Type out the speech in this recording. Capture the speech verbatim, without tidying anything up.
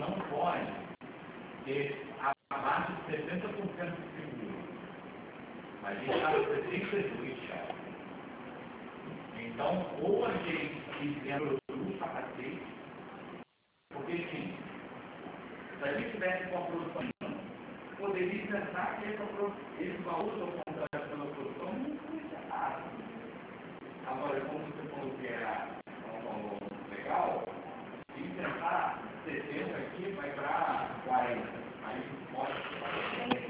não pode ter abaixo de setenta por cento de seguro. A gente está com sessenta e dois já. Então, ou a gente isenta o capacete, porque sim, se a gente tivesse com a produção, poderia pensar que esse valor do contrato pela produção não foi errado. Agora, como você falou que era um valor legal, se tentar setenta aqui, vai para quarenta. Aí pode